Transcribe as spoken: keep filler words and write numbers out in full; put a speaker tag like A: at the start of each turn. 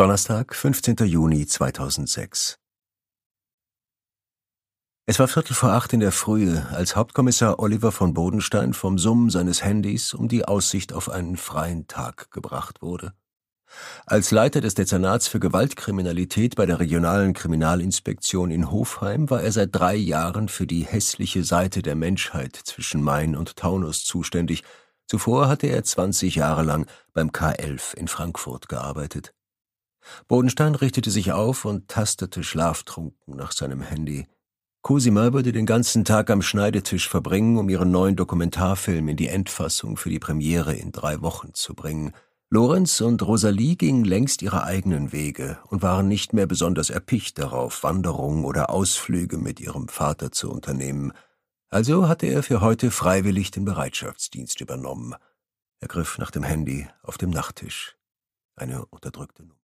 A: Donnerstag, fünfzehnter Juni zweitausendsechs. Es war Viertel vor acht in der Frühe, als Hauptkommissar Oliver von Bodenstein vom Summen seines Handys um die Aussicht auf einen freien Tag gebracht wurde. Als Leiter des Dezernats für Gewaltkriminalität bei der regionalen Kriminalinspektion in Hofheim war er seit drei Jahren für die hässliche Seite der Menschheit zwischen Main und Taunus zuständig. Zuvor hatte er zwanzig Jahre lang beim K elf in Frankfurt gearbeitet. Bodenstein richtete sich auf und tastete schlaftrunken nach seinem Handy. Cosima würde den ganzen Tag am Schneidetisch verbringen, um ihren neuen Dokumentarfilm in die Endfassung für die Premiere in drei Wochen zu bringen. Lorenz und Rosalie gingen längst ihre eigenen Wege und waren nicht mehr besonders erpicht darauf, Wanderungen oder Ausflüge mit ihrem Vater zu unternehmen. Also hatte er für heute freiwillig den Bereitschaftsdienst übernommen. Er griff nach dem Handy auf dem Nachttisch. Eine unterdrückte Nummer.